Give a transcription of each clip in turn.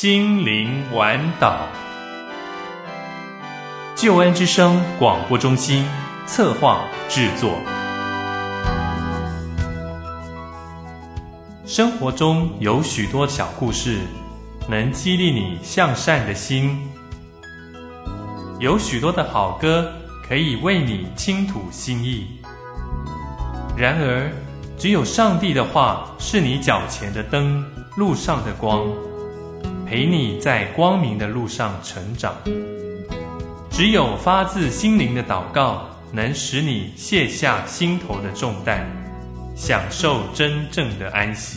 心灵晚岛。救恩之声广播中心策划制作。生活中有许多小故事，能激励你向善的心。有许多的好歌，可以为你倾吐心意。然而，只有上帝的话是你脚前的灯，路上的光，陪你在光明的路上成长。只有发自心灵的祷告，能使你卸下心头的重担，享受真正的安息。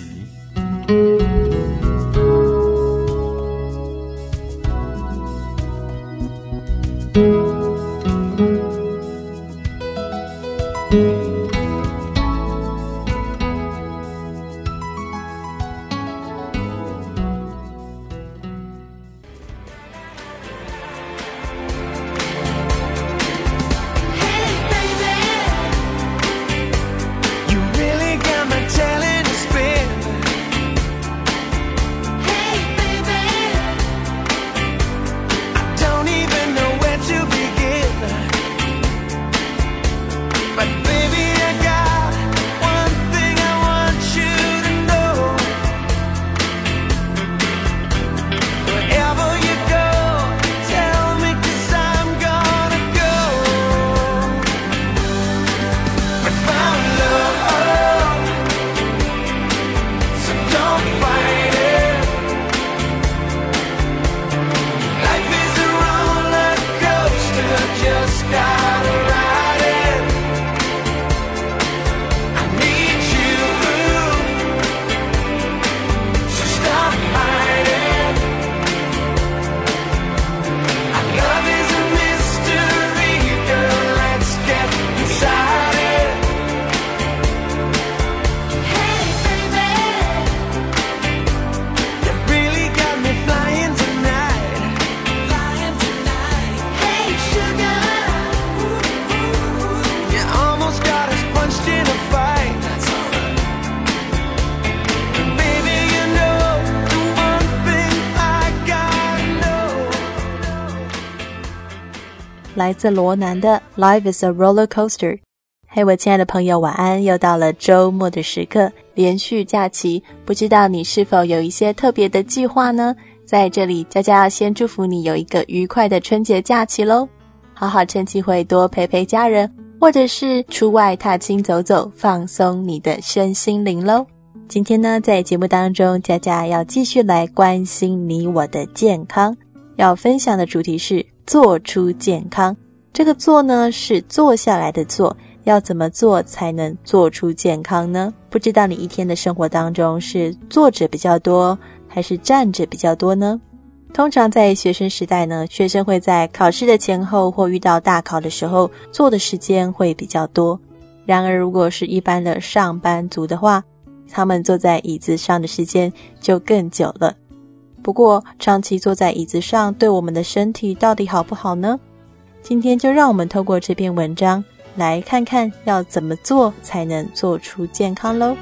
来自罗南的 Life is a roller coaster。 嘿，我亲爱的朋友，晚安，又到了周末的时刻，连续假期，不知道你是否有一些特别的计划呢？在这里佳佳要先祝福你有一个愉快的春节假期咯，好好趁机会多陪陪家人，或者是出外踏青走走，放松你的身心灵咯。今天呢，在节目当中，佳佳要继续来关心你我的健康，要分享的主题是做出健康。这个做呢，是坐下来的坐，要怎么做才能做出健康呢？不知道你一天的生活当中是坐着比较多，还是站着比较多呢？通常在学生时代呢，学生会在考试的前后或遇到大考的时候，坐的时间会比较多。然而如果是一般的上班族的话，他们坐在椅子上的时间就更久了。不过长期坐在椅子上对我们的身体到底好不好呢？今天就让我们透过这篇文章来看看要怎么做才能做出健康咯。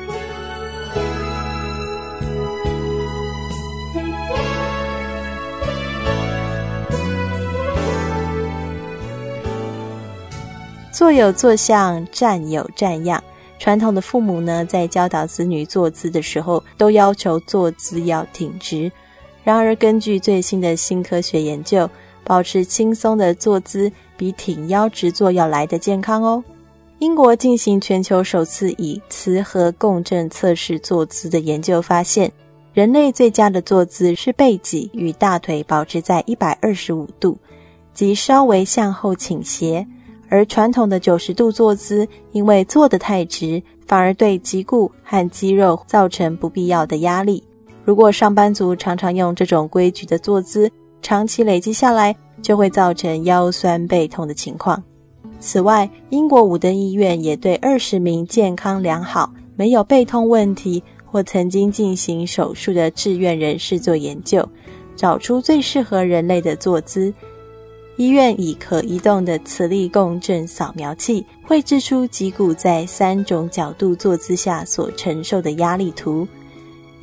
坐有坐相，站有站样。传统的父母呢，在教导子女坐姿的时候，都要求坐姿要挺直。然而根据最新的新科学研究，保持轻松的坐姿比挺腰直坐要来得健康哦。英国进行全球首次以磁核共振测试坐姿的研究发现，人类最佳的坐姿是背脊与大腿保持在125度，即稍微向后倾斜。而传统的90度坐姿，因为坐得太直，反而对脊骨和肌肉造成不必要的压力。如果上班族常常用这种规矩的坐姿，长期累积下来，就会造成腰酸背痛的情况。此外，英国伍登医院也对20名健康良好、没有背痛问题或曾经进行手术的志愿人士做研究，找出最适合人类的坐姿。医院以可移动的磁力共振扫描器绘制出脊骨在3种角度坐姿下所承受的压力图。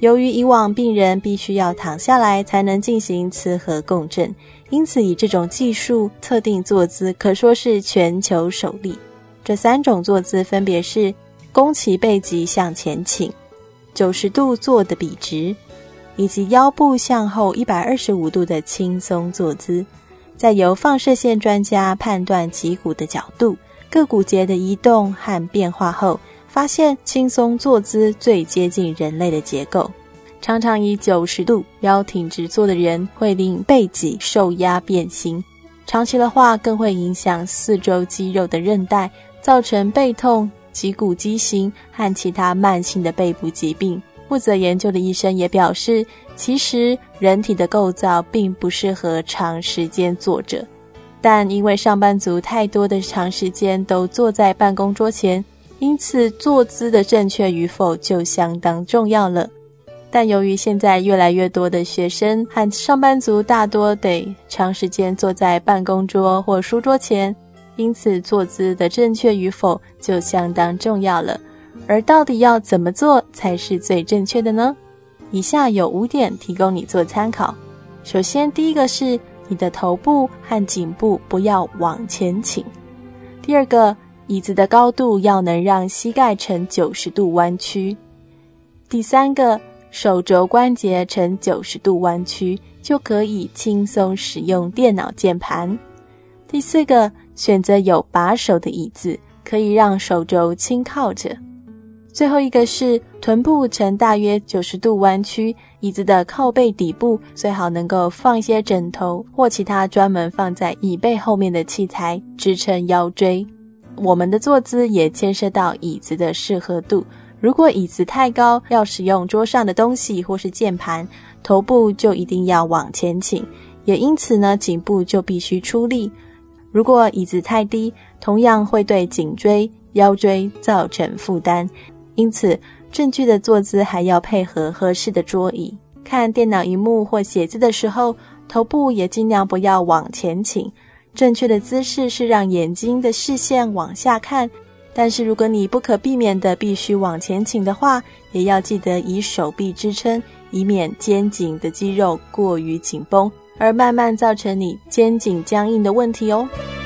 由于以往病人必须要躺下来才能进行磁核共振，因此以这种技术测定坐姿可说是全球首例。这3种坐姿分别是弓起背脊向前倾、90度坐的笔直，以及腰部向后125度的轻松坐姿。再由放射线专家判断脊骨的角度、各骨节的移动和变化后，发现轻松坐姿最接近人类的结构。常常以90度腰挺直坐的人会令背脊受压变形，长期的话更会影响四周肌肉的韧带，造成背痛、脊骨畸形和其他慢性的背部疾病。负责研究的医生也表示，其实人体的构造并不适合长时间坐着，但因为上班族太多的长时间都坐在办公桌前，因此坐姿的正确与否就相当重要了。但由于现在越来越多的学生和上班族大多得长时间坐在办公桌或书桌前，因此坐姿的正确与否就相当重要了。而到底要怎么做才是最正确的呢？以下有5点提供你做参考。首先，第一个是你的头部和颈部不要往前倾。第二个，椅子的高度要能让膝盖呈90度弯曲。第三个，手肘关节呈90度弯曲，就可以轻松使用电脑键盘。第四个，选择有把手的椅子，可以让手肘轻靠着。最后一个是臀部呈大约90度弯曲，椅子的靠背底部最好能够放一些枕头或其他专门放在椅背后面的器材支撑腰椎。我们的坐姿也牵涉到椅子的适合度，如果椅子太高，要使用桌上的东西或是键盘，头部就一定要往前倾，也因此呢，颈部就必须出力。如果椅子太低，同样会对颈椎、腰椎造成负担。因此，正确的坐姿还要配合合适的桌椅。看电脑萤幕或写字的时候，头部也尽量不要往前倾。正确的姿势是让眼睛的视线往下看，但是如果你不可避免的必须往前倾的话，也要记得以手臂支撑，以免肩颈的肌肉过于紧绷，而慢慢造成你肩颈僵硬的问题哦。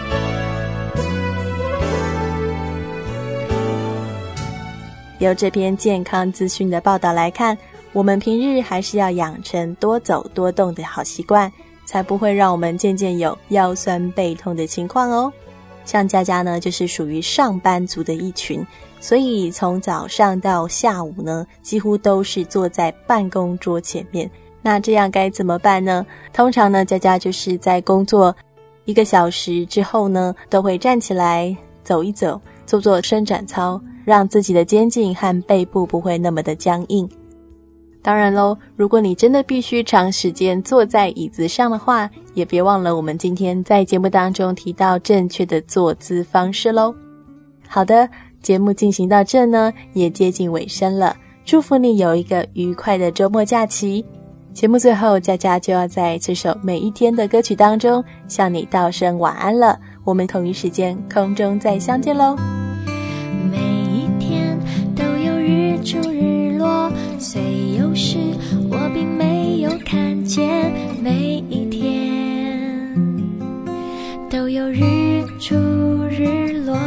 由这篇健康资讯的报道来看，我们平日还是要养成多走多动的好习惯，才不会让我们渐渐有腰酸背痛的情况哦。像佳佳呢，就是属于上班族的一群，所以从早上到下午呢，几乎都是坐在办公桌前面。那这样该怎么办呢？通常呢，佳佳就是在工作1个小时之后呢，都会站起来走一走，做做伸展操，让自己的肩颈和背部不会那么的僵硬。当然咯，如果你真的必须长时间坐在椅子上的话，也别忘了我们今天在节目当中提到正确的坐姿方式咯。好的，节目进行到这呢，也接近尾声了，祝福你有一个愉快的周末假期。节目最后，佳佳就要在这首每一天的歌曲当中向你道声晚安了，我们同一时间空中再相见咯。 每一天都有日出日落，虽有时我并没有看见，每一天都有日出日落，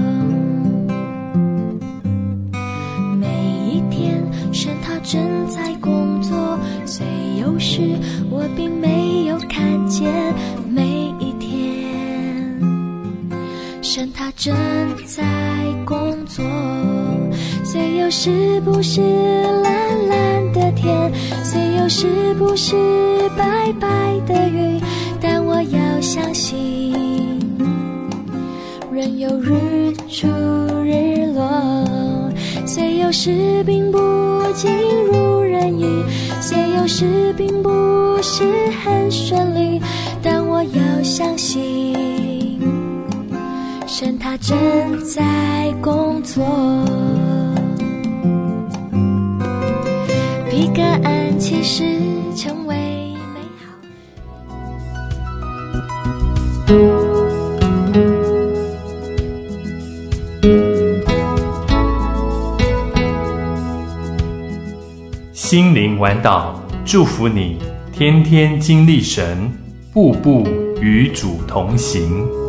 每一天神他正在工作，虽有时我并没有看见，每一天神他正在工作，虽有时不是蓝蓝的天，虽有时不是白白的云，但我要相信仍有日出日落，虽有时并不尽如人意，虽有时并不是很顺利，但我要相信神他正在工作。皮革安其实成为美好。 心灵玩岛祝福你天天经历神，步步与主同行。